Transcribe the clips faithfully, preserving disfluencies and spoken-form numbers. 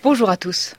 Bonjour à tous.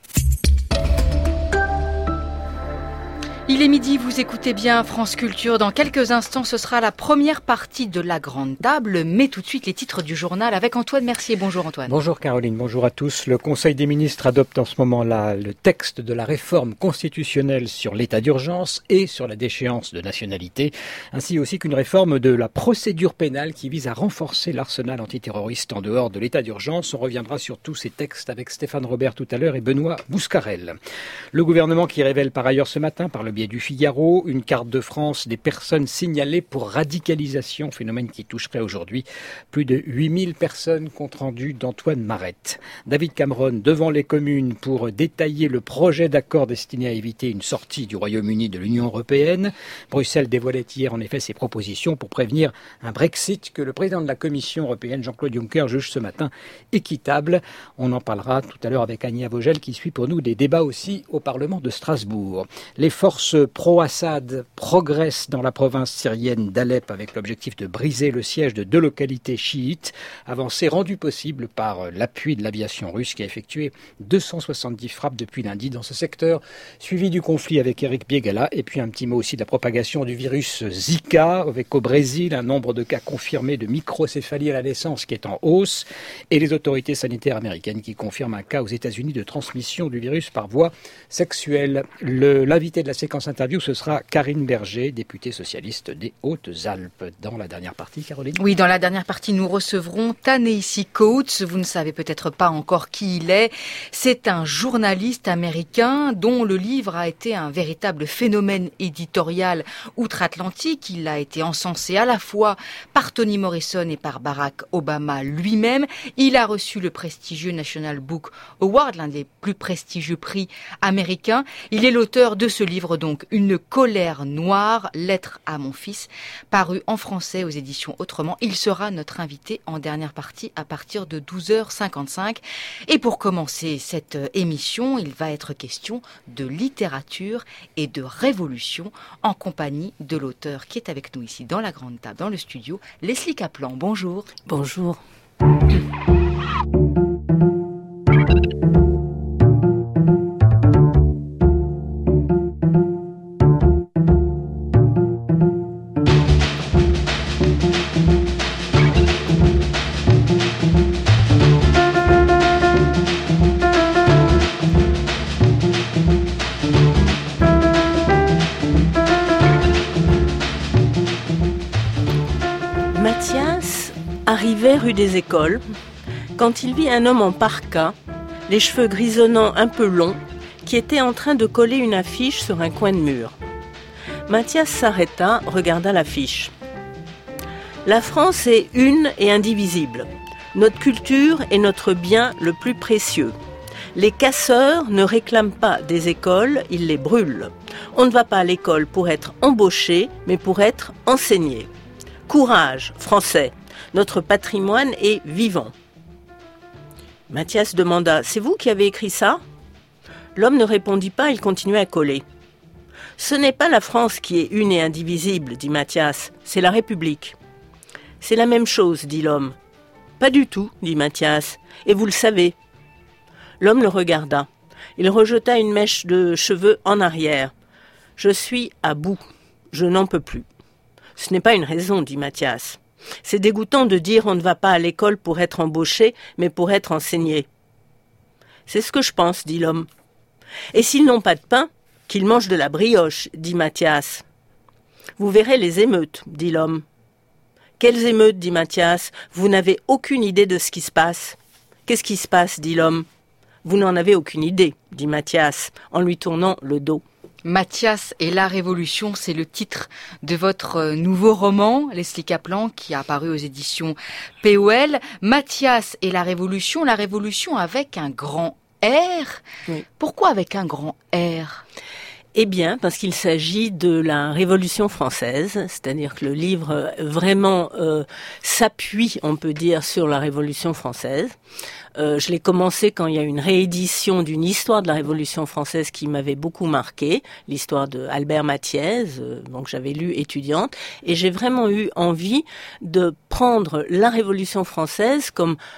Il est midi, vous écoutez bien France Culture. Dans quelques instants, ce sera la première partie de la grande table. Mais tout de suite, les titres du journal avec Antoine Mercier. Bonjour Antoine. Bonjour Caroline, bonjour à tous. Le Conseil des ministres adopte en ce moment-là le texte de la réforme constitutionnelle sur l'état d'urgence et sur la déchéance de nationalité, ainsi aussi qu'une réforme de la procédure pénale qui vise à renforcer l'arsenal antiterroriste en dehors de l'état d'urgence. On reviendra sur tous ces textes avec Stéphane Robert tout à l'heure et Benoît Bouscarel. Le gouvernement qui révèle par ailleurs ce matin, par le biais du Figaro, une carte de France des personnes signalées pour radicalisation, phénomène qui toucherait aujourd'hui plus de huit mille personnes, compte rendu d'Antoine Marette. David Cameron devant les communes pour détailler le projet d'accord destiné à éviter une sortie du Royaume-Uni de l'Union européenne. Bruxelles dévoilait hier en effet ses propositions pour prévenir un Brexit que le président de la Commission européenne, Jean-Claude Juncker, juge ce matin équitable. On en parlera tout à l'heure avec Ania Vogel qui suit pour nous des débats aussi au Parlement de Strasbourg. Les forces pro-Assad progressent dans la province syrienne d'Alep avec l'objectif de briser le siège de deux localités chiites, avancée rendue possible par l'appui de l'aviation russe qui a effectué deux cent soixante-dix frappes depuis lundi dans ce secteur, suivi du conflit avec Eric Biegala, et puis un petit mot aussi de la propagation du virus Zika, avec au Brésil un nombre de cas confirmés de microcéphalie à la naissance qui est en hausse, et les autorités sanitaires américaines qui confirment un cas aux États-Unis de transmission du virus par voie sexuelle. Le, l'invité de la séquence interview, ce sera Karine Berger, députée socialiste des Hautes-Alpes. Dans la dernière partie, Caroline. Oui, dans la dernière partie, nous recevrons Ta-Nehisi Coates. Vous ne savez peut-être pas encore qui il est. C'est un journaliste américain dont le livre a été un véritable phénomène éditorial outre-Atlantique. Il a été encensé à la fois par Toni Morrison et par Barack Obama lui-même. Il a reçu le prestigieux National Book Award, l'un des plus prestigieux prix américains. Il est l'auteur de ce livre, donc Une colère noire, lettre à mon fils, paru en français aux éditions Autrement. Il sera notre invité en dernière partie à partir de douze heures cinquante-cinq. Et pour commencer cette émission, il va être question de littérature et de révolution en compagnie de l'auteur qui est avec nous ici dans la grande table, dans le studio, Leslie Kaplan. Bonjour. Bonjour. Arrivé rue des Écoles, quand il vit un homme en parka, les cheveux grisonnants un peu longs, qui était en train de coller une affiche sur un coin de mur. Mathias s'arrêta, regarda l'affiche. La France est une et indivisible. Notre culture est notre bien le plus précieux. Les casseurs ne réclament pas des écoles, ils les brûlent. On ne va pas à l'école pour être embauché, mais pour être enseigné. Courage, Français! Notre patrimoine est vivant. Mathias demanda « C'est vous qui avez écrit ça ?» L'homme ne répondit pas, il continuait à coller. « Ce n'est pas la France qui est une et indivisible, dit Mathias, c'est la République. »« C'est la même chose, dit l'homme. »« Pas du tout, dit Mathias, et vous le savez. » L'homme le regarda. Il rejeta une mèche de cheveux en arrière. « Je suis à bout, je n'en peux plus. »« Ce n'est pas une raison, dit Mathias. » C'est dégoûtant de dire on ne va pas à l'école pour être embauché, mais pour être enseigné. C'est ce que je pense, dit l'homme. Et s'ils n'ont pas de pain, qu'ils mangent de la brioche, dit Mathias. Vous verrez les émeutes, dit l'homme. Quelles émeutes, dit Mathias, vous n'avez aucune idée de ce qui se passe. Qu'est-ce qui se passe, dit l'homme. Vous n'en avez aucune idée, dit Mathias, en lui tournant le dos. Mathias et la Révolution, c'est le titre de votre nouveau roman, Leslie Kaplan, qui a paru aux éditions P O L. Mathias et la Révolution, la Révolution avec un grand R. Oui. Pourquoi avec un grand R ? Eh bien, parce qu'il s'agit de la Révolution française, c'est-à-dire que le livre vraiment euh, s'appuie, on peut dire, sur la Révolution française. Euh, je l'ai commencé quand il y a une réédition d'une histoire de la Révolution française qui m'avait beaucoup marqué, l'histoire de Albert Mathiez, euh, donc j'avais lu étudiante, et j'ai vraiment eu envie de prendre la Révolution française comme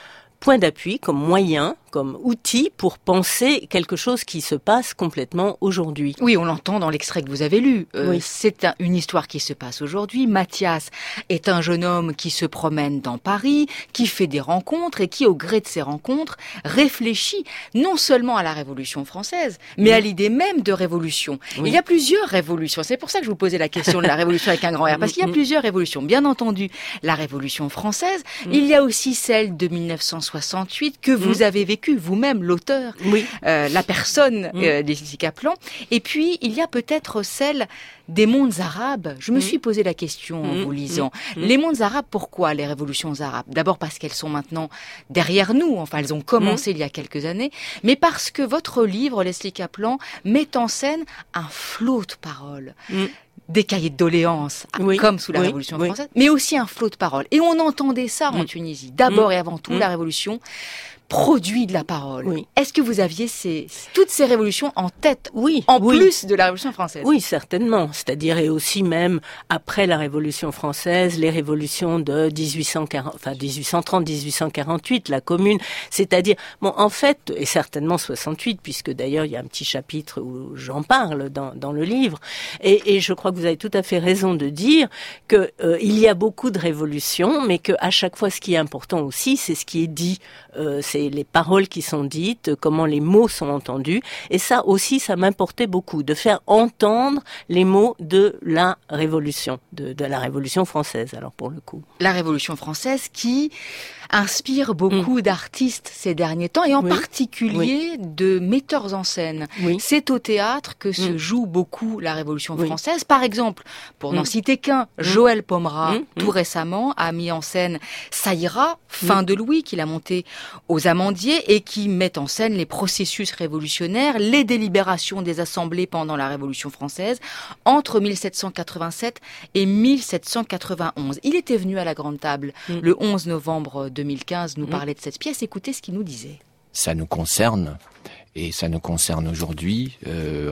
point d'appui, comme moyen, comme outil pour penser quelque chose qui se passe complètement aujourd'hui. Oui, on l'entend dans l'extrait que vous avez lu. Euh, oui. C'est un, une histoire qui se passe aujourd'hui. Mathias est un jeune homme qui se promène dans Paris, qui fait des rencontres et qui, au gré de ces rencontres, réfléchit non seulement à la Révolution française, mais oui. à l'idée même de révolution. Oui. Il y a plusieurs révolutions. C'est pour ça que je vous posais la question de la révolution avec un grand R, parce qu'il y a plusieurs révolutions. Bien entendu, la Révolution française. Oui. Il y a aussi celle de mille neuf cent soixante-huit que vous oui. avez vécue vous-même, l'auteur, oui. euh, la personne oui. euh, Leslie Kaplan. Et puis, il y a peut-être celle des mondes arabes. Je me mmh. suis posé la question en mmh. vous lisant. Mmh. Les mondes arabes, pourquoi les révolutions arabes ? D'abord parce qu'elles sont maintenant derrière nous, enfin elles ont commencé mmh. il y a quelques années, mais parce que votre livre, Leslie Kaplan, met en scène un flot de paroles. Mmh. Des cahiers de doléances, oui, comme sous la oui, Révolution oui. française, mais aussi un flot de paroles. Et on entendait ça mmh. en Tunisie. D'abord mmh. et avant tout, mmh. la Révolution produit de la parole. Oui. Est-ce que vous aviez ces, toutes ces révolutions en tête, oui, en oui. plus de la Révolution française ? Oui, certainement. C'est-à-dire, et aussi même après la Révolution française, les révolutions de dix-huit cent quarante, enfin dix-huit cent trente, dix-huit cent quarante-huit, la Commune. C'est-à-dire, bon, en fait, et certainement soixante-huit, puisque d'ailleurs il y a un petit chapitre où j'en parle dans, dans le livre. Et, et je crois que vous avez tout à fait raison de dire que euh, il y a beaucoup de révolutions, mais que à chaque fois, ce qui est important aussi, c'est ce qui est dit. Euh, c'est les paroles qui sont dites, comment les mots sont entendus. Et ça aussi, ça m'importait beaucoup, de faire entendre les mots de la Révolution, de, de la Révolution française, alors pour le coup. La Révolution française qui inspire beaucoup mmh. d'artistes ces derniers temps, et en oui. particulier oui. de metteurs en scène. Oui. C'est au théâtre que mmh. se joue beaucoup la Révolution oui. française. Par exemple, pour mmh. n'en citer qu'un, mmh. Joël Pomera, mmh. tout récemment, a mis en scène Ça ira, fin mmh. de Louis, qu'il a monté aux Amandiers, et qui met en scène les processus révolutionnaires, les délibérations des assemblées pendant la Révolution française, entre mille sept cent quatre-vingt-sept et mille sept cent quatre-vingt-onze. Il était venu à la Grande Table mmh. le onze novembre deux mille quinze nous parlait de cette pièce. Écoutez ce qu'il nous disait. Ça nous concerne, et ça nous concerne aujourd'hui. Euh,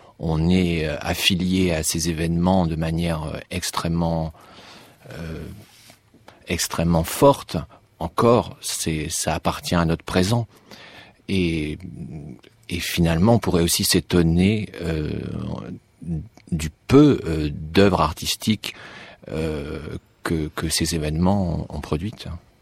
on est affilié à ces événements de manière extrêmement, euh, extrêmement forte. Encore, c'est, ça appartient à notre présent. Et, et finalement, on pourrait aussi s'étonner euh, du peu euh, d'œuvres artistiques euh, que, que ces événements ont produites.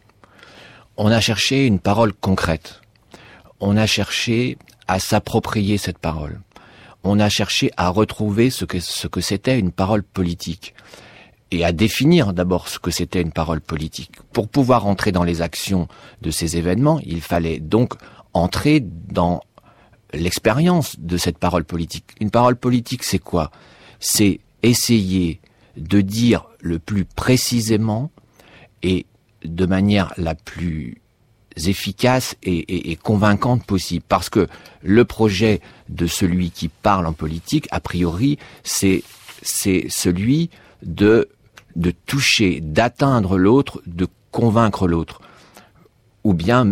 On a cherché une parole concrète. On a cherché à s'approprier cette parole. On a cherché à retrouver ce que, ce que c'était une parole politique. Et à définir d'abord ce que c'était une parole politique. Pour pouvoir entrer dans les actions de ces événements, il fallait donc entrer dans l'expérience de cette parole politique. Une parole politique, c'est quoi ? C'est essayer de dire le plus précisément et de manière la plus efficace et, et, et convaincante possible. Parce que le projet de celui qui parle en politique, a priori, c'est, c'est celui de, de toucher, d'atteindre l'autre, de convaincre l'autre. Ou bien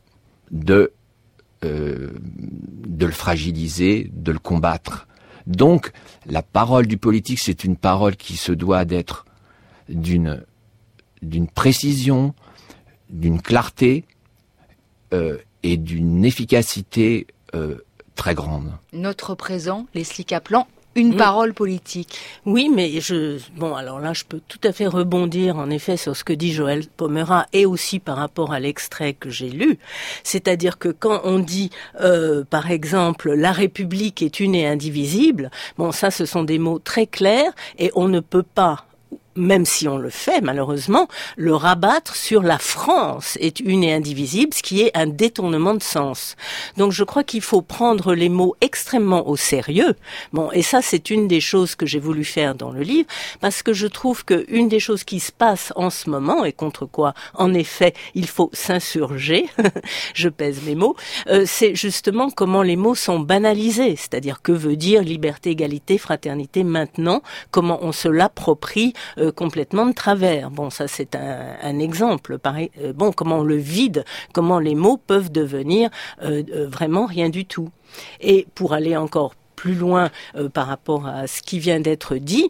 de, euh, de le fragiliser, de le combattre. Donc, la parole du politique, c'est une parole qui se doit d'être d'une d'une précision, d'une clarté euh, et d'une efficacité euh, très grande. Notre présent, Leslie Kaplan, une mmh. parole politique. Oui, mais je bon alors là je peux tout à fait rebondir en effet sur ce que dit Joël Pomera et aussi par rapport à l'extrait que j'ai lu, c'est-à-dire que quand on dit euh, par exemple la République est une et indivisible, bon ça ce sont des mots très clairs et on ne peut pas, même si on le fait malheureusement, le rabattre sur la France est une et indivisible, ce qui est un détournement de sens. Donc je crois qu'il faut prendre les mots extrêmement au sérieux. Bon, et ça c'est une des choses que j'ai voulu faire dans le livre, parce que je trouve que une des choses qui se passe en ce moment, et contre quoi en effet il faut s'insurger, je pèse mes mots, euh, c'est justement comment les mots sont banalisés, c'est-à-dire que veut dire liberté, égalité, fraternité maintenant, comment on se l'approprie euh, complètement de travers. Bon, ça c'est un, un exemple. Pareil, euh, bon, comment on le vide, comment les mots peuvent devenir euh, euh, vraiment rien du tout. Et pour aller encore plus loin euh, par rapport à ce qui vient d'être dit,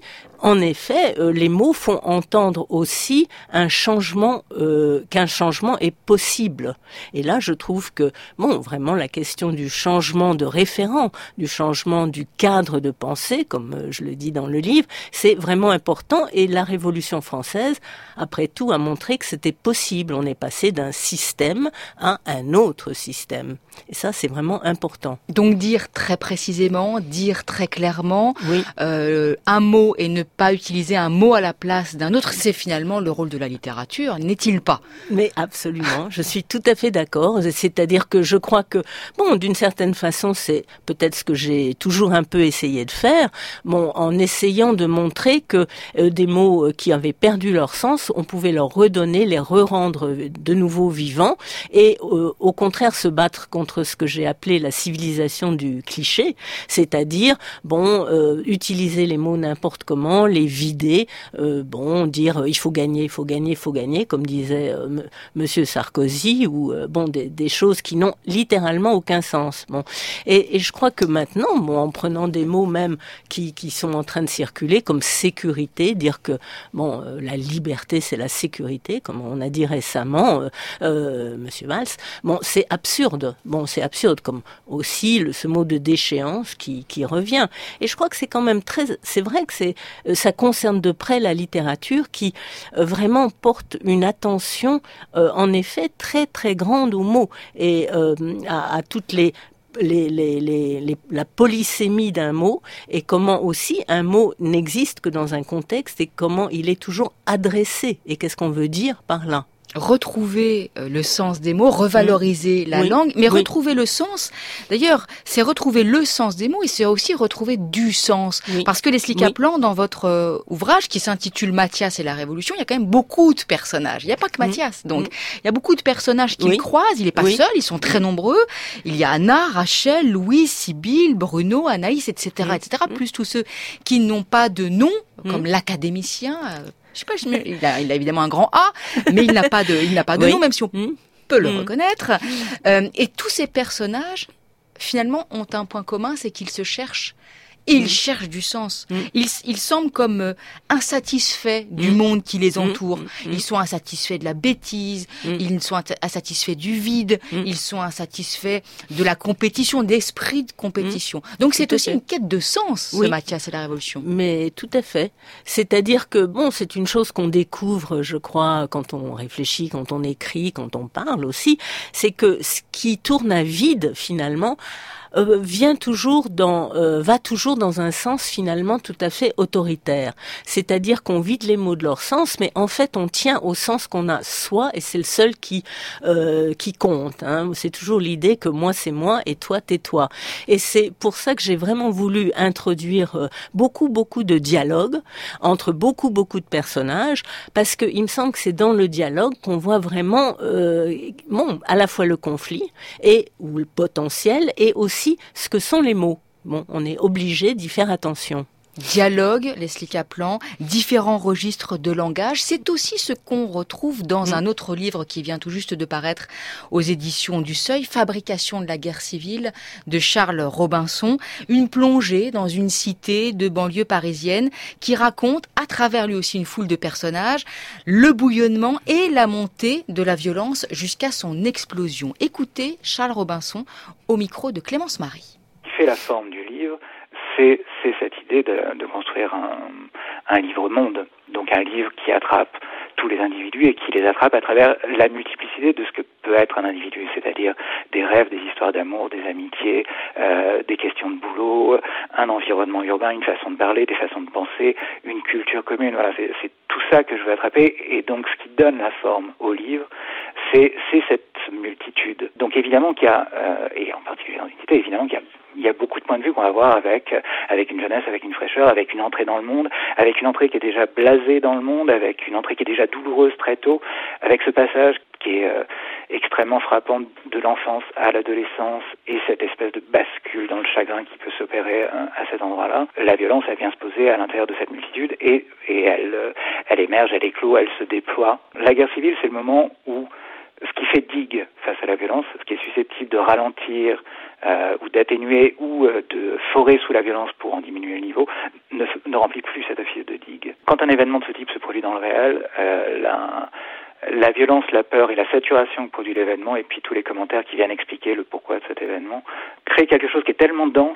en effet, euh, les mots font entendre aussi un changement, euh, qu'un changement est possible. Et là, je trouve que, bon, vraiment, la question du changement de référent, du changement du cadre de pensée, comme euh, je le dis dans le livre, c'est vraiment important. Et la Révolution française, après tout, a montré que c'était possible. On est passé d'un système à un autre système. Et ça, c'est vraiment important. Donc dire très précisément, dire très clairement, oui. euh, un mot et ne pas utiliser un mot à la place d'un autre, c'est finalement le rôle de la littérature, n'est-il pas? Mais absolument, je suis tout à fait d'accord. C'est-à-dire que je crois que, bon, d'une certaine façon, c'est peut-être ce que j'ai toujours un peu essayé de faire, bon, en essayant de montrer que euh, des mots qui avaient perdu leur sens, on pouvait leur redonner, les re-rendre de nouveau vivants, et euh, au contraire se battre contre ce que j'ai appelé la civilisation du cliché, c'est-à-dire, bon, euh, utiliser les mots n'importe comment, les vider, euh, bon, dire euh, il faut gagner, il faut gagner, il faut gagner, comme disait euh, m- Monsieur Sarkozy, ou euh, bon, des, des choses qui n'ont littéralement aucun sens. Bon, et, et je crois que maintenant, bon, en prenant des mots même qui, qui sont en train de circuler, comme sécurité, dire que bon, euh, la liberté c'est la sécurité, comme on a dit récemment, euh, euh, Monsieur Valls, bon, c'est absurde. Bon, c'est absurde, comme aussi le, ce mot de déchéance qui, qui revient. Et je crois que c'est quand même très, c'est vrai que c'est, ça concerne de près la littérature qui euh, vraiment porte une attention, euh, en effet, très très grande aux mots et euh, à, à toutes les Les, les, les, les, la polysémie d'un mot et comment aussi un mot n'existe que dans un contexte et comment il est toujours adressé et qu'est-ce qu'on veut dire par là. Retrouver le sens des mots, revaloriser mmh. la oui. langue, mais oui. retrouver le sens. D'ailleurs, c'est retrouver le sens des mots et c'est aussi retrouver du sens. Oui. Parce que Leslie Kaplan, oui. dans votre euh, ouvrage qui s'intitule Mathias et la Révolution, il y a quand même beaucoup de personnages. Il n'y a pas que Mathias. Mmh. Donc, mmh. il y a beaucoup de personnages qu'il oui. croise. Il n'est pas oui. seul, ils sont très nombreux. Il y a Anna, Rachel, Louise, Sibylle, Bruno, Anaïs, et cetera, mmh. et cetera. Mmh. Plus tous ceux qui n'ont pas de nom, comme mmh. l'académicien. Euh, Je sais pas, je, il, a, il a évidemment un grand A, mais il n'a pas de, il n'a pas de oui. nom, même si on mmh. peut le mmh. reconnaître. Euh, et tous ces personnages, finalement, ont un point commun, c'est qu'ils se cherchent. Et ils mmh. cherchent du sens. Mmh. Ils, ils semblent comme euh, insatisfaits mmh. du monde qui les entoure. Mmh. Ils sont insatisfaits de la bêtise, mmh. ils sont insatisfaits du vide, mmh. ils sont insatisfaits de la compétition, d'esprit de compétition. Mmh. Donc c'est tout aussi une quête de sens, oui. ce Mathias et la Révolution. Mais tout à fait. C'est-à-dire que, bon, c'est une chose qu'on découvre, je crois, quand on réfléchit, quand on écrit, quand on parle aussi, c'est que ce qui tourne à vide, finalement, Euh, vient toujours dans, euh, va toujours dans un sens finalement tout à fait autoritaire. C'est-à-dire qu'on vide les mots de leur sens, mais en fait on tient au sens qu'on a soi et c'est le seul qui euh, qui compte. Hein. C'est toujours l'idée que moi c'est moi et toi t'es toi. Et c'est pour ça que j'ai vraiment voulu introduire euh, beaucoup beaucoup de dialogue entre beaucoup beaucoup de personnages, parce que il me semble que c'est dans le dialogue qu'on voit vraiment euh, bon à la fois le conflit et ou le potentiel et aussi ce que sont les mots. Bon, on est obligé d'y faire attention. Dialogue, Leslie Kaplan, différents registres de langage, c'est aussi ce qu'on retrouve dans mmh. un autre livre qui vient tout juste de paraître aux éditions du Seuil, Fabrication de la guerre civile, de Charles Robinson, une plongée dans une cité de banlieue parisienne qui raconte, à travers lui aussi une foule de personnages, le bouillonnement et la montée de la violence jusqu'à son explosion. Écoutez Charles Robinson au micro de Clémence Marie. Ce qui fait la forme du livre, c'est, c'est cette idée de, de construire un, un livre-monde, donc un livre qui attrape tous les individus et qui les attrape à travers la multiplicité de ce que peut être un individu, c'est-à-dire des rêves, des histoires d'amour, des amitiés, euh, des questions de boulot, un environnement urbain, une façon de parler, des façons de penser, une culture commune. Voilà, c'est, c'est tout ça que je veux attraper. Et donc, ce qui donne la forme au livre, c'est, c'est cette multitude. Donc, évidemment qu'il y a, euh, et en particulier dans l'unité, évidemment qu'il y a il y a beaucoup de points de vue qu'on va avoir avec avec une jeunesse, avec une fraîcheur, avec une entrée dans le monde, avec une entrée qui est déjà blasée dans le monde, avec une entrée qui est déjà douloureuse très tôt, avec ce passage qui est euh, extrêmement frappant de l'enfance à l'adolescence et cette espèce de bascule dans le chagrin qui peut s'opérer euh, à cet endroit-là. La violence, elle vient se poser à l'intérieur de cette multitude et et elle euh, elle émerge, elle éclot, elle se déploie. La guerre civile, c'est le moment où ce qui fait digue face à la violence, ce qui est susceptible de ralentir euh, ou d'atténuer ou euh, de forer sous la violence pour en diminuer le niveau, ne, ne remplit plus cet office de digue. Quand un événement de ce type se produit dans le réel, euh, la, la violence, la peur et la saturation que produit l'événement, et puis tous les commentaires qui viennent expliquer le pourquoi de cet événement, créent quelque chose qui est tellement dense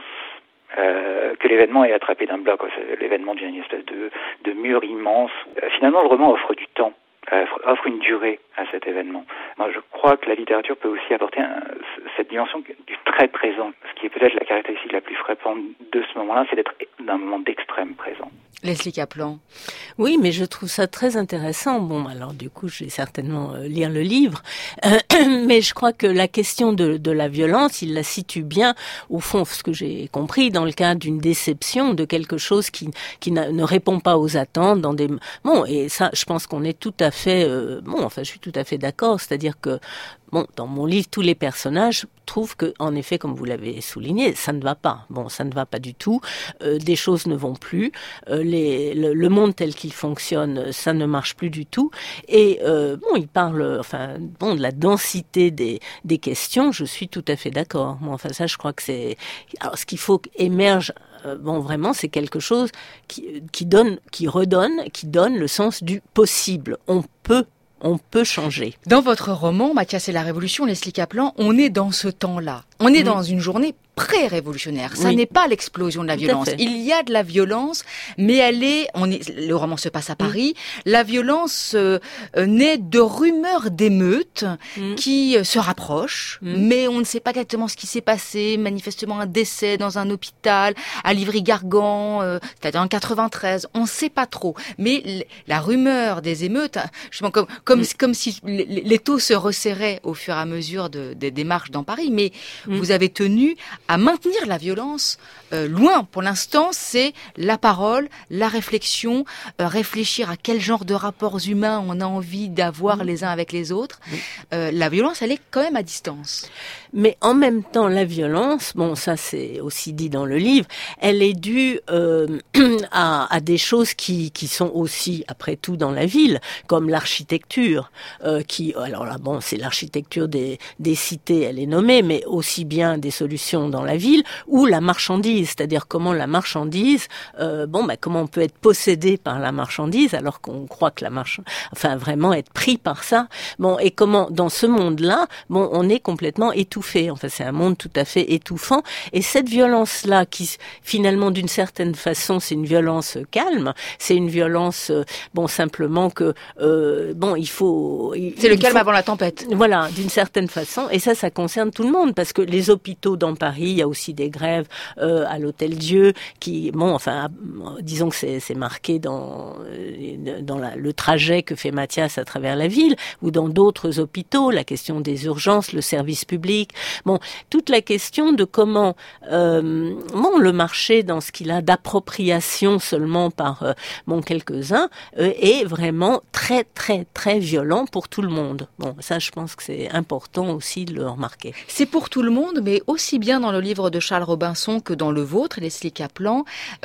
Euh, que l'événement est attrapé d'un bloc. L'événement devient une espèce de, de mur immense. Euh, finalement, le roman offre du temps, euh, offre une durée à cet événement. Moi, je crois que la littérature peut aussi apporter un, cette dimension du très présent. Ce qui est peut-être la caractéristique la plus frappante de ce moment-là, c'est d'être d'un moment d'extrême présent. Leslie Kaplan. Oui, mais je trouve ça très intéressant. Bon, alors du coup, je vais certainement euh, lire le livre. Euh, mais je crois que la question de, de la violence, il la situe bien, au fond, ce que j'ai compris, dans le cadre d'une déception, de quelque chose qui, qui ne répond pas aux attentes. Dans des Bon, et ça, je pense qu'on est tout à fait... Euh, bon, enfin, je suis tout à fait d'accord. C'est-à-dire que, bon, dans mon livre, tous les personnages trouvent que, en effet, comme vous l'avez souligné, ça ne va pas. Bon, ça ne va pas du tout. Euh, des choses ne vont plus. Euh, les, le, le monde tel qu'il fonctionne, ça ne marche plus du tout. Et euh, bon, il parle, enfin, bon, de la densité des, des questions. Je suis tout à fait d'accord. Bon, enfin, ça, je crois que c'est. Alors, ce qu'il faut qu'émerge. Euh, bon, vraiment, c'est quelque chose qui, qui donne, qui redonne, qui donne le sens du possible. On peut. On peut changer. Dans votre roman, Mathias et la Révolution, Leslie Kaplan, on est dans ce temps-là. On est mmh. dans une journée pré-révolutionnaire. Ça oui. n'est pas l'explosion de la violence. Il y a de la violence, mais elle est, on est, le roman se passe à Paris. Mmh. La violence euh, naît de rumeurs d'émeutes mmh. qui euh, se rapprochent, mmh. mais on ne sait pas exactement ce qui s'est passé. Manifestement un décès dans un hôpital à Livry-Gargan, euh, c'est-à-dire en quatre-vingt-treize. On ne sait pas trop. Mais l- la rumeur des émeutes, justement comme comme, mmh. comme si l'étau se resserrait au fur et à mesure de, de, des marches dans Paris. Mais mmh. vous avez tenu à maintenir la violence euh, loin. Pour l'instant, c'est la parole, la réflexion, euh, réfléchir à quel genre de rapports humains on a envie d'avoir mmh. les uns avec les autres. Mmh. Euh, la violence, elle est quand même à distance. Mais en même temps, la violence, bon, ça c'est aussi dit dans le livre, elle est due euh, à, à des choses qui, qui sont aussi, après tout, dans la ville, comme l'architecture, euh, qui, alors là, bon, c'est l'architecture des, des cités, elle est nommée, mais aussi bien des solutions dans la ville, ou la marchandise, c'est-à-dire comment la marchandise, euh, bon, bah, comment on peut être possédé par la marchandise, alors qu'on croit que la marchandise, enfin, vraiment être pris par ça, bon, et comment, dans ce monde-là, bon, on est complètement étouffé. Enfin, c'est un monde tout à fait étouffant. Et cette violence-là, qui finalement, d'une certaine façon, c'est une violence calme. C'est une violence, euh, bon, simplement que, euh, bon, il faut. Il, c'est le il calme faut, avant la tempête. Voilà, d'une certaine façon. Et ça, ça concerne tout le monde, parce que les hôpitaux dans Paris, il y a aussi des grèves euh, à l'Hôtel Dieu, qui, bon, enfin, disons que c'est, c'est marqué dans dans la, le trajet que fait Mathias à travers la ville, ou dans d'autres hôpitaux, la question des urgences, le service public. Bon, toute la question de comment euh, bon, le marché, dans ce qu'il a d'appropriation seulement par euh, bon, quelques-uns, euh, est vraiment très, très, très violent pour tout le monde. Bon, ça, je pense que c'est important aussi de le remarquer. C'est pour tout le monde, mais aussi bien dans le livre de Charles Robinson que dans le vôtre, Leslie Kaplan,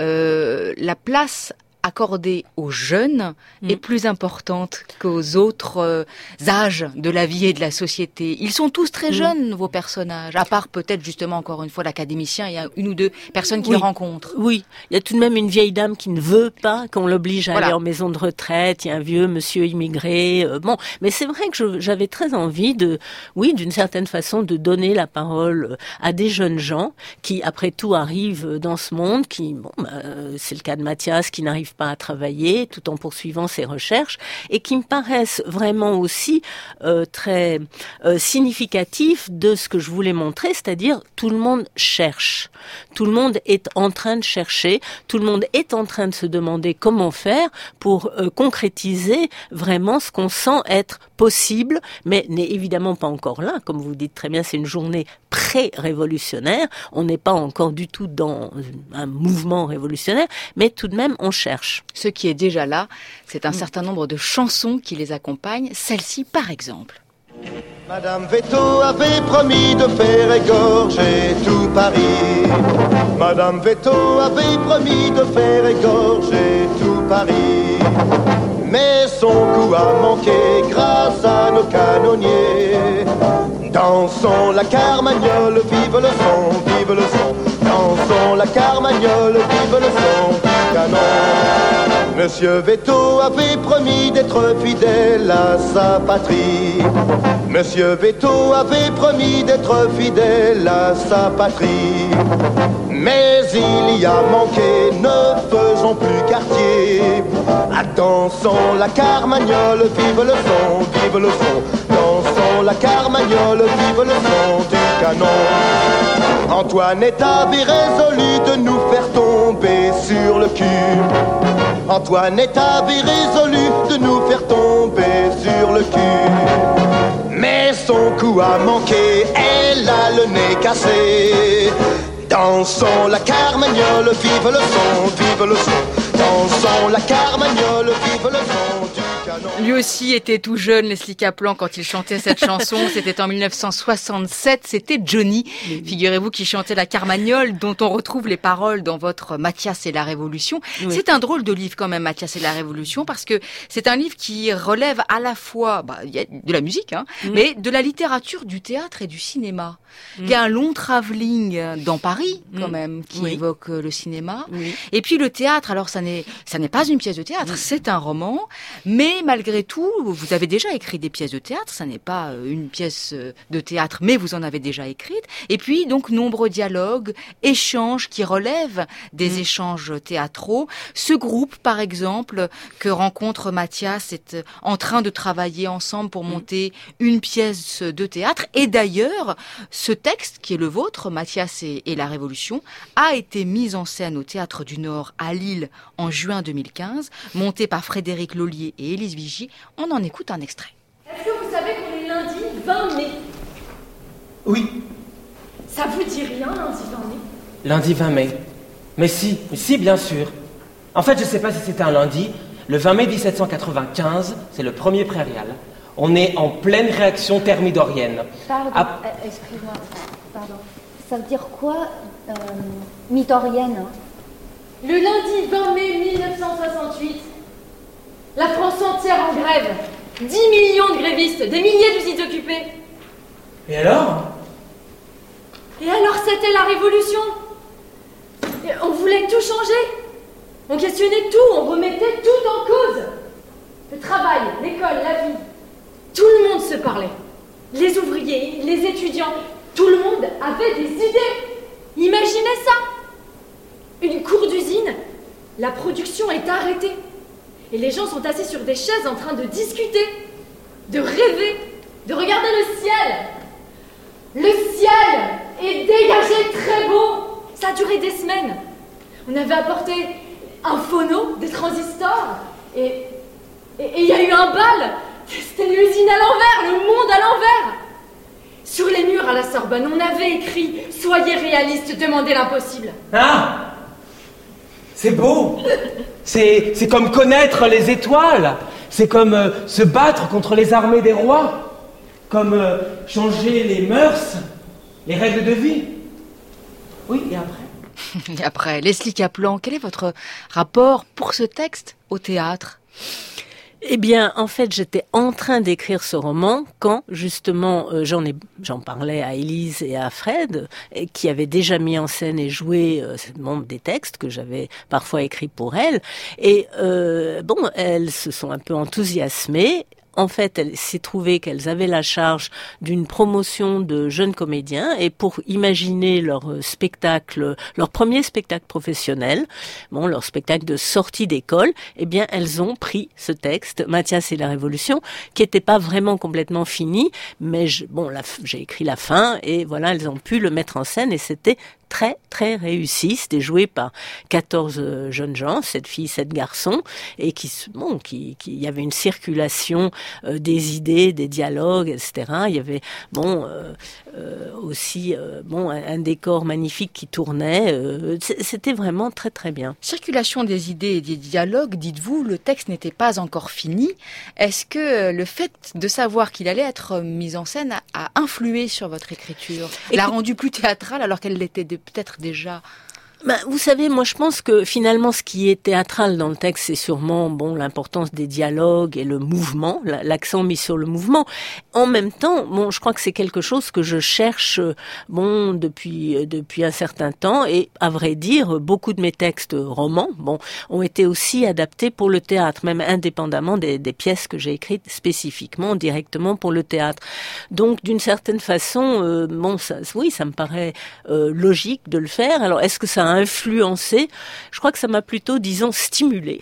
euh, la place accordée aux jeunes mmh. est plus importante qu'aux autres euh, âges de la vie et de la société. Ils sont tous très jeunes, mmh. vos personnages, à part peut-être justement encore une fois l'académicien, il y a une ou deux personnes qui oui. le rencontrent. Oui, il y a tout de même une vieille dame qui ne veut pas qu'on l'oblige à voilà. aller en maison de retraite, il y a un vieux monsieur immigré, euh, bon, mais c'est vrai que je, j'avais très envie de, oui, d'une certaine façon, de donner la parole à des jeunes gens qui, après tout, arrivent dans ce monde, qui, bon, bah, c'est le cas de Mathias, qui n'arrive pas à travailler tout en poursuivant ses recherches et qui me paraissent vraiment aussi euh, très euh, significatifs de ce que je voulais montrer, c'est-à-dire tout le monde cherche, tout le monde est en train de chercher, tout le monde est en train de se demander comment faire pour euh, concrétiser vraiment ce qu'on sent être possible, mais n'est évidemment pas encore là, comme vous dites très bien, c'est une journée pré-révolutionnaire, on n'est pas encore du tout dans un mouvement révolutionnaire, mais tout de même on cherche. Ce qui est déjà là, c'est un mmh. certain nombre de chansons qui les accompagnent, celle-ci par exemple. Madame Veto avait promis de faire égorger tout Paris. Madame Veto avait promis de faire égorger tout Paris. Mais son coup a manqué grâce à nos canonniers. Dansons la carmagnole, vive le son, vive le son. Dansons la carmagnole, vive le son du canon. Monsieur Veto avait promis d'être fidèle à sa patrie. Monsieur Veto avait promis d'être fidèle à sa patrie. Mais il y a manqué, ne faisons plus quartier. Ah, dansons la carmagnole, vive le son, vive le son. Dansons la carmagnole, vive le son du canon. Antoinette avait résolu de nous faire tomber sur le cul. Antoinette avait résolu de nous faire tomber sur le cul. Mais son coup a manqué, elle a le nez cassé. Dansons la carmagnole, vive le son, vive le son. Dansons la carmagnole, vive le son du canon. Lui aussi était tout jeune, Leslie Kaplan, quand il chantait cette chanson. C'était en mille neuf cent soixante-sept. C'était Johnny, oui. Figurez-vous, qui chantait la carmagnole, dont on retrouve les paroles dans votre Mathias et la Révolution. Oui. C'est un drôle de livre quand même, Mathias et la Révolution, parce que c'est un livre qui relève à la fois bah, y a de la musique, hein, mmh. mais de la littérature, du théâtre et du cinéma. Mmh. Il y a un long travelling dans Paris, quand mmh. même, qui oui. évoque le cinéma. Oui. Et puis le théâtre, alors ça n'est, ça n'est pas une pièce de théâtre, mmh. c'est un roman, mais malgré tout, vous avez déjà écrit des pièces de théâtre, ça n'est pas une pièce de théâtre, mais vous en avez déjà écrite. Et puis, donc, nombreux dialogues, échanges qui relèvent des mmh. échanges théâtraux. Ce groupe, par exemple, que rencontre Mathias, est en train de travailler ensemble pour monter mmh. une pièce de théâtre. Et d'ailleurs, ce texte, qui est le vôtre, Mathias et, et la Révolution, a été mis en scène au Théâtre du Nord à Lille en juin deux mille quinze, monté par Frédéric Lollier et Élise Vigie. On en écoute un extrait. Est-ce que vous savez qu'on est lundi vingt mai? Oui. Ça vous dit rien, lundi vingt mai? Lundi vingt mai. Mais si, mais si, bien sûr. En fait, je ne sais pas si c'était un lundi. Le vingt mai dix-sept cent quatre-vingt-quinze, c'est le premier prairial. On est en pleine réaction thermidorienne. Pardon, ah. euh, excuse-moi, pardon. Ça veut dire quoi, euh, midorienne, hein? Le lundi vingt mai mille neuf cent soixante-huit, la France entière en grève. dix millions de grévistes, des milliers d'usines occupées. Et alors? Et alors c'était la révolution. Et on voulait tout changer. On questionnait tout, on remettait tout en cause. Le travail, l'école, la vie. Tout le monde se parlait. Les ouvriers, les étudiants, tout le monde avait des idées. Imaginez ça. Une cour d'usine, la production est arrêtée. Et les gens sont assis sur des chaises en train de discuter, de rêver, de regarder le ciel. Le ciel est dégagé très beau. Ça a duré des semaines. On avait apporté un phono, des transistors, et il y a eu un bal. C'était l'usine à l'envers, le monde à l'envers. Sur les murs à la Sorbonne, on avait écrit « Soyez réalistes, demandez l'impossible ». Ah! C'est beau. C'est, c'est comme connaître les étoiles. C'est comme euh, se battre contre les armées des rois. Comme euh, changer les mœurs, les règles de vie. Oui, et après? Et après, Leslie Kaplan, quel est votre rapport pour ce texte au théâtre? Eh bien, en fait, j'étais en train d'écrire ce roman quand, justement, euh, j'en ai, j'en parlais à Élise et à Fred, et, qui avaient déjà mis en scène et joué euh, bon, des textes que j'avais parfois écrits pour elles. Et euh, bon, elles se sont un peu enthousiasmées. En fait, elle s'est trouvé qu'elles avaient la charge d'une promotion de jeunes comédiens et pour imaginer leur spectacle, leur premier spectacle professionnel, bon, leur spectacle de sortie d'école, eh bien, elles ont pris ce texte, Mathias et la Révolution, qui n'était pas vraiment complètement fini, mais je, bon, la, j'ai écrit la fin et voilà, elles ont pu le mettre en scène et c'était très, très réussi. C'était joué par quatorze jeunes gens, sept filles, sept garçons, et qui, bon, qui, qui, il y avait une circulation euh, des idées, des dialogues, et cetera. Il y avait, bon, euh, euh, aussi, euh, bon, un, un décor magnifique qui tournait. Euh, c'était vraiment très, très bien. Circulation des idées et des dialogues, dites-vous, le texte n'était pas encore fini. Est-ce que le fait de savoir qu'il allait être mis en scène a, a influé sur votre écriture, l'a rendu plus théâtrale alors qu'elle l'était de peut-être déjà? Ben, vous savez, moi je pense que finalement ce qui est théâtral dans le texte, c'est sûrement bon l'importance des dialogues et le mouvement, l'accent mis sur le mouvement. En même temps, bon, je crois que c'est quelque chose que je cherche bon depuis depuis un certain temps, et à vrai dire, beaucoup de mes textes romans, bon, ont été aussi adaptés pour le théâtre, même indépendamment des, des pièces que j'ai écrites spécifiquement directement pour le théâtre. Donc d'une certaine façon, euh, bon, ça, oui, ça me paraît euh, logique de le faire. Alors est-ce que ça a influencé? Je crois que ça m'a plutôt, disons, stimulé.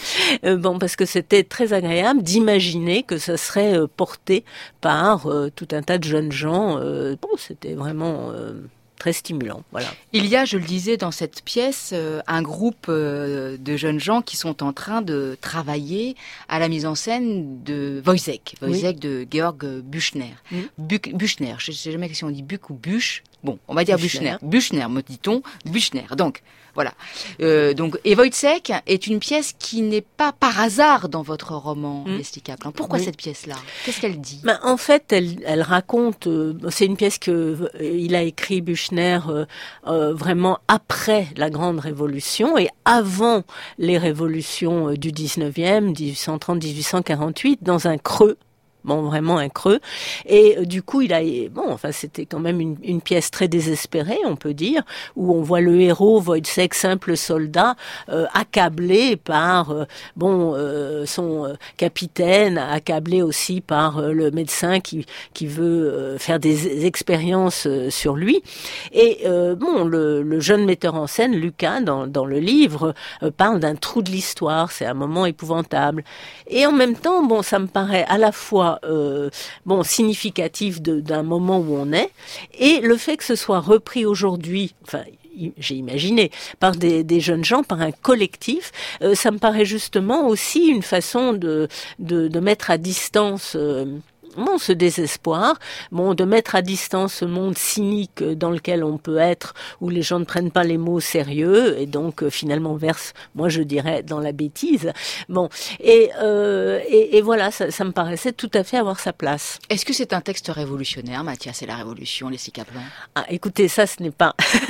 Bon, parce que c'était très agréable d'imaginer que ça serait porté par euh, tout un tas de jeunes gens. Euh, bon, c'était vraiment euh, très stimulant. Voilà. Il y a, je le disais, dans cette pièce, euh, un groupe euh, de jeunes gens qui sont en train de travailler à la mise en scène de Woyzeck, Woyzeck oui. de Georg Büchner. Mm. Buch, Büchner, je ne sais jamais si on dit Buch ou Buch. Bon, on va dire Büchner. Büchner, me dit-on. Büchner. Donc, voilà. Euh, donc, et Woyzeck est une pièce qui n'est pas par hasard dans votre roman, mmh. Leslie Kaplan. Pourquoi oui. cette pièce-là? Qu'est-ce qu'elle dit? Ben, en fait, elle, elle raconte. Euh, c'est une pièce que euh, il a écrit Büchner euh, euh, vraiment après la Grande Révolution et avant les révolutions euh, du dix-neuvième, dix-huit cent trente à dix-huit cent quarante-huit, dans un creux. Bon, vraiment un creux. Et euh, du coup, il a, bon, enfin, c'était quand même une, une pièce très désespérée, on peut dire, où on voit le héros, Woyzeck, simple soldat, euh, accablé par, euh, bon, euh, son euh, capitaine, accablé aussi par euh, le médecin qui qui veut euh, faire des expériences euh, sur lui. Et euh, bon, le, le jeune metteur en scène, Lucas, dans dans le livre, euh, parle d'un trou de l'histoire. C'est un moment épouvantable. Et en même temps, bon, ça me paraît à la fois Euh, bon, significatif de, d'un moment où on est, et le fait que ce soit repris aujourd'hui, enfin, j'ai imaginé, par des, des jeunes gens, par un collectif, euh, ça me paraît justement aussi une façon de, de, de mettre à distance euh, Bon, ce désespoir, bon, de mettre à distance ce monde cynique dans lequel on peut être, où les gens ne prennent pas les mots sérieux et donc euh, finalement versent, moi je dirais, dans la bêtise. Bon, et euh, et, et voilà, ça, ça me paraissait tout à fait avoir sa place. Est-ce que c'est un texte révolutionnaire, Mathias et la Révolution, Leslie Kaplan? Ah, écoutez, ça, ce n'est pas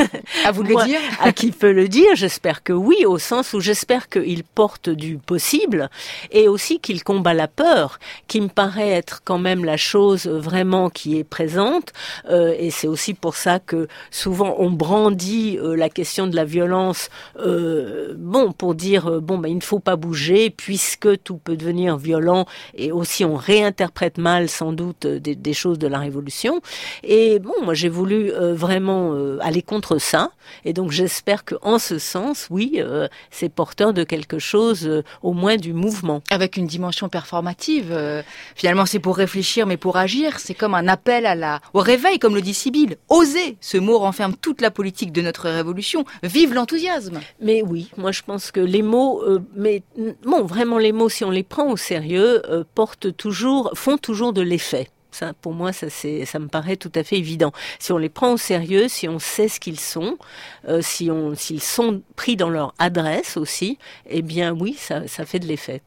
à vous de moi, le dire. À qui peut le dire? J'espère que oui, au sens où j'espère qu'il porte du possible et aussi qu'il combat la peur, qui me paraît être quand même la chose vraiment qui est présente, euh, et c'est aussi pour ça que souvent on brandit euh, la question de la violence, euh, bon, pour dire euh, bon, ben il ne faut pas bouger puisque tout peut devenir violent, et aussi on réinterprète mal sans doute des, des choses de la Révolution. Et bon, moi j'ai voulu euh, vraiment euh, aller contre ça, et donc j'espère que en ce sens, oui, euh, c'est porteur de quelque chose, euh, au moins du mouvement, avec une dimension performative. Euh, finalement, c'est pour réfléchir mais pour agir, c'est comme un appel à la, au réveil, comme le dit Sibylle. Oser, ce mot renferme toute la politique de notre révolution. Vive l'enthousiasme. Mais oui, moi je pense que les mots, euh, mais bon, vraiment les mots, si on les prend au sérieux, euh, portent toujours, font toujours de l'effet. Ça, pour moi, ça, c'est, ça me paraît tout à fait évident. Si on les prend au sérieux, si on sait ce qu'ils sont, euh, si on, s'ils sont pris dans leur adresse aussi, eh bien oui, ça, ça fait de l'effet.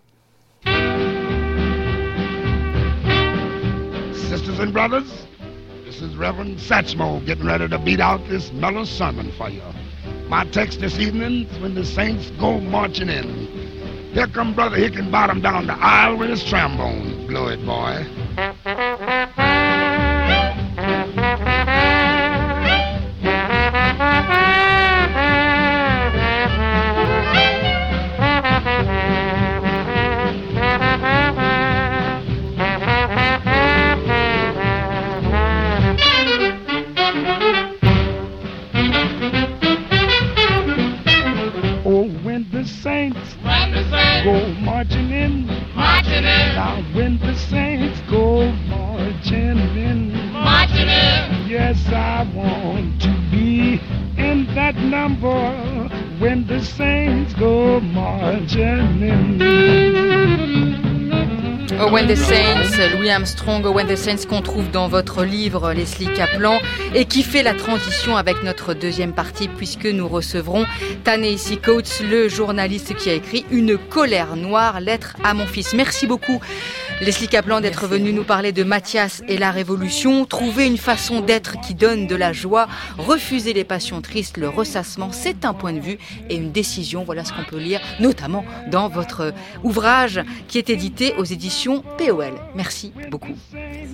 Sisters and brothers, this is Reverend Satchmo getting ready to beat out this mellow sermon for you. My text this evening is when the saints go marching in. Here come Brother Hickenbottom down the aisle with his trombone. Blow it, boy. Saints, when the saints go marching in, marching in. Now when the saints go marching in, marching in. Yes, I want to be in that number when the saints go marching in. Oh When the Saints, Louis Armstrong, Oh When the Saints, qu'on trouve dans votre livre Leslie Kaplan et qui fait la transition avec notre deuxième partie puisque nous recevrons Ta-Nehisi Coates, le journaliste qui a écrit Une colère noire, lettre à mon fils. Merci beaucoup Leslie Kaplan d'être venu nous parler de Mathias et la Révolution. Trouver une façon d'être qui donne de la joie, refuser les passions tristes, le ressassement, c'est un point de vue et une décision. Voilà ce qu'on peut lire, notamment dans votre ouvrage qui est édité aux éditions P O L. Merci beaucoup.